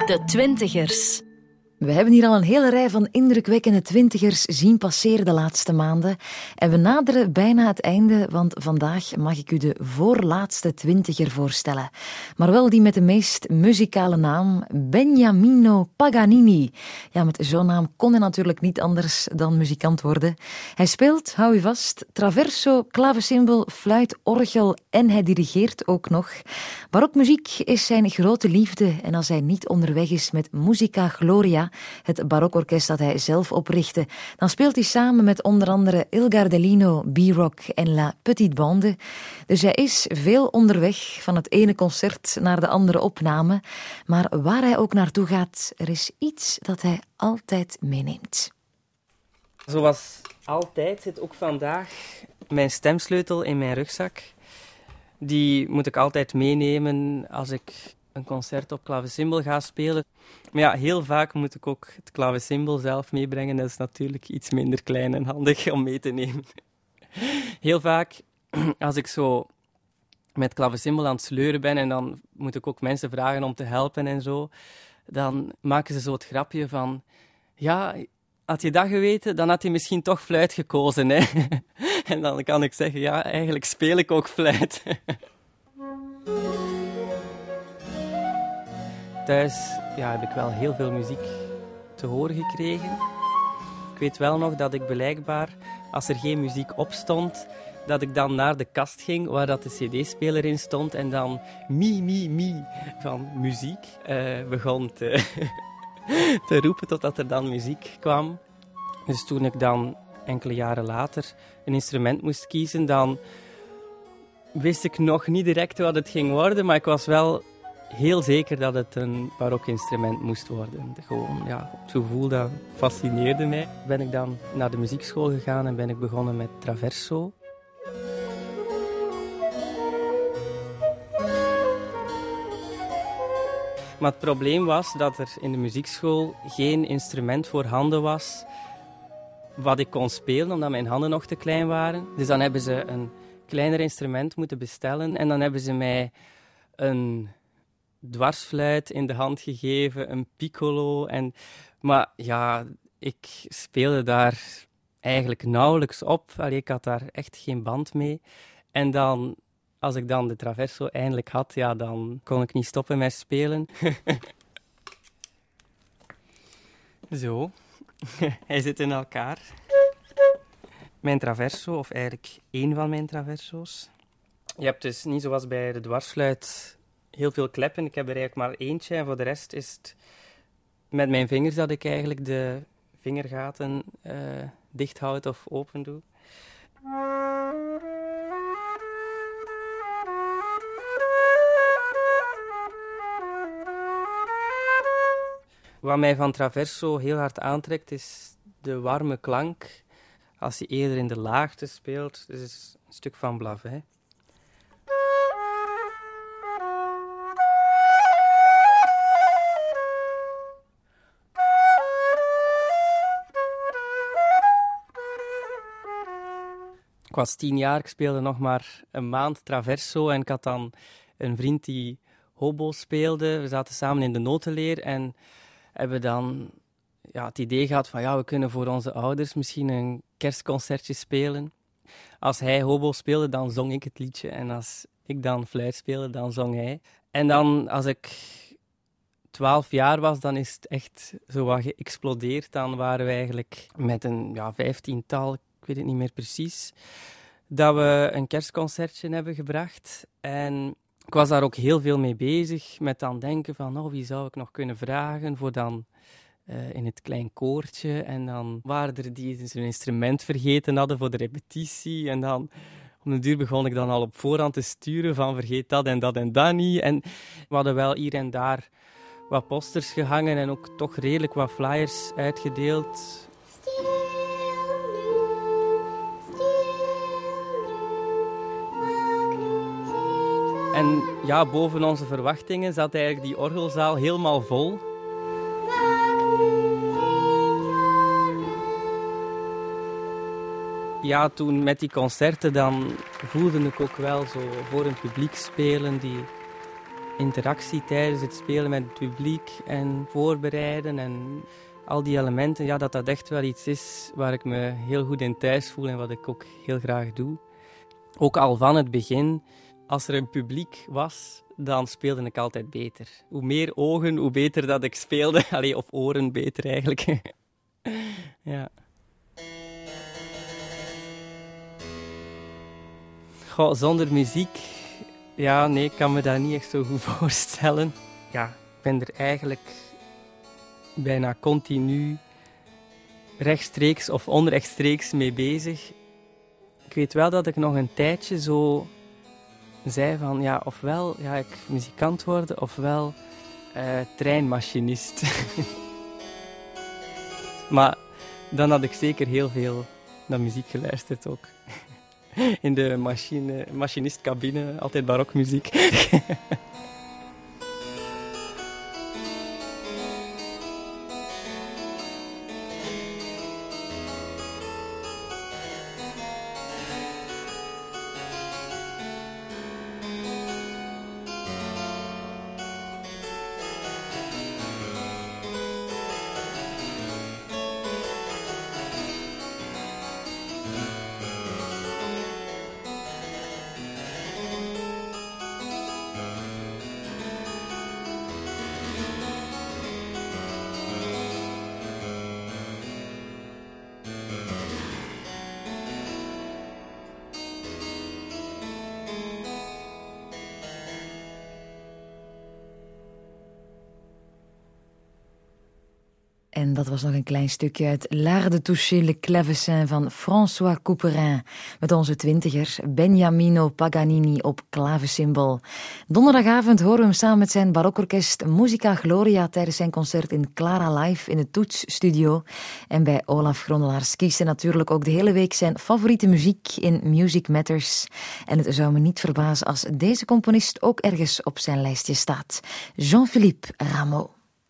De twintigers. We hebben hier al een hele rij van indrukwekkende twintigers zien passeren de laatste maanden. En we naderen bijna het einde, want vandaag mag ik u de voorlaatste twintiger voorstellen. Maar wel die met de meest muzikale naam, Beniamino Paganini. Ja, met zo'n naam kon hij natuurlijk niet anders dan muzikant worden. Hij speelt, hou u vast, traverso, klavecimbal, fluit, orgel en hij dirigeert ook nog. Barokmuziek is zijn grote liefde en als hij niet onderweg is met Musica Gloria, het barokorkest dat hij zelf oprichtte, dan speelt hij samen met onder andere Il Gardelino, B-Rock en La Petite Bande. Dus hij is veel onderweg, van het ene concert naar de andere opname. Maar waar hij ook naartoe gaat, er is iets dat hij altijd meeneemt. Zoals altijd zit ook vandaag mijn stemsleutel in mijn rugzak. Die moet ik altijd meenemen als ik een concert op klavecimbal ga spelen. Maar ja, heel vaak moet ik ook het klavecimbal zelf meebrengen. Dat is natuurlijk iets minder klein en handig om mee te nemen. Heel vaak, als ik zo met klavecimbal aan het sleuren ben en dan moet ik ook mensen vragen om te helpen en zo, dan maken ze zo het grapje van, ja, had je dat geweten, dan had je misschien toch fluit gekozen, hè? En dan kan ik zeggen, ja, eigenlijk speel ik ook fluit. Thuis heb ik wel heel veel muziek te horen gekregen. Ik weet wel nog dat ik blijkbaar, als er geen muziek op stond, dat ik dan naar de kast ging waar dat de cd-speler in stond en dan mi van muziek begon te roepen totdat er dan muziek kwam. Dus toen ik dan enkele jaren later een instrument moest kiezen, dan wist ik nog niet direct wat het ging worden, maar ik was wel heel zeker dat het een barokinstrument moest worden. Gewoon, ja, het gevoel dat fascineerde mij. Ben ik dan naar de muziekschool gegaan en ben ik begonnen met traverso. Maar het probleem was dat er in de muziekschool geen instrument voorhanden was wat ik kon spelen, omdat mijn handen nog te klein waren. Dus dan hebben ze een kleiner instrument moeten bestellen en dan hebben ze mij een dwarsfluit in de hand gegeven, een piccolo. Maar ja, ik speelde daar eigenlijk nauwelijks op. Ik had daar echt geen band mee. En dan, als ik dan de traverso eindelijk had, ja, dan kon ik niet stoppen met spelen. Zo, hij zit in elkaar. Mijn traverso, of eigenlijk één van mijn traverso's. Je hebt dus niet zoals bij de dwarsfluit heel veel kleppen. Ik heb er eigenlijk maar eentje en voor de rest is het met mijn vingers dat ik eigenlijk de vingergaten dicht houd of open doe. Wat mij van traverso heel hard aantrekt is de warme klank. Als je eerder in de laagte speelt, dus het is een stuk van Blavet. Ik was 10 jaar, ik speelde nog maar een maand traverso en ik had dan een vriend die hobo speelde. We zaten samen in de notenleer en hebben dan het idee gehad van we kunnen voor onze ouders misschien een kerstconcertje spelen. Als hij hobo speelde, dan zong ik het liedje en als ik dan fluit speelde, dan zong hij. En dan als ik 12 jaar was, dan is het echt zo wat geëxplodeerd. Dan waren we eigenlijk met een 15-tal, ik weet het niet meer precies, dat we een kerstconcertje hebben gebracht. En ik was daar ook heel veel mee bezig, met dan denken van, wie zou ik nog kunnen vragen voor dan in het klein koortje. En dan waren er die zijn instrument vergeten hadden voor de repetitie. En dan om de duur begon ik dan al op voorhand te sturen van vergeet dat en dat en dat niet. En we hadden wel hier en daar wat posters gehangen en ook toch redelijk wat flyers uitgedeeld. En boven onze verwachtingen zat eigenlijk die orgelzaal helemaal vol. Ja, toen met die concerten dan voelde ik ook wel zo voor een publiek spelen die interactie tijdens het spelen met het publiek en voorbereiden en al die elementen, ja, dat echt wel iets is waar ik me heel goed in thuis voel en wat ik ook heel graag doe. Ook al van het begin, als er een publiek was, dan speelde ik altijd beter. Hoe meer ogen, hoe beter dat ik speelde. Allee, of oren beter eigenlijk. Ja. Goh, zonder muziek, ja, nee, ik kan me dat niet echt zo goed voorstellen. Ja, ik ben er eigenlijk bijna continu rechtstreeks of onrechtstreeks mee bezig. Ik weet wel dat ik nog een tijdje zo zei van, ja, ofwel ga ik muzikant worden, ofwel treinmachinist. Maar dan had ik zeker heel veel naar muziek geluisterd ook. In de machinistkabine, altijd barokmuziek. En dat was nog een klein stukje uit L'Art de toucher le clavecin van François Couperin. Met onze twintiger Beniamino Paganini op klavesymbol. Donderdagavond horen we hem samen met zijn barokorkest Musica Gloria tijdens zijn concert in Clara Live in de Toetsstudio. En bij Olaf Grondelaars kiest hij natuurlijk ook de hele week zijn favoriete muziek in Music Matters. En het zou me niet verbazen als deze componist ook ergens op zijn lijstje staat. Jean-Philippe Rameau.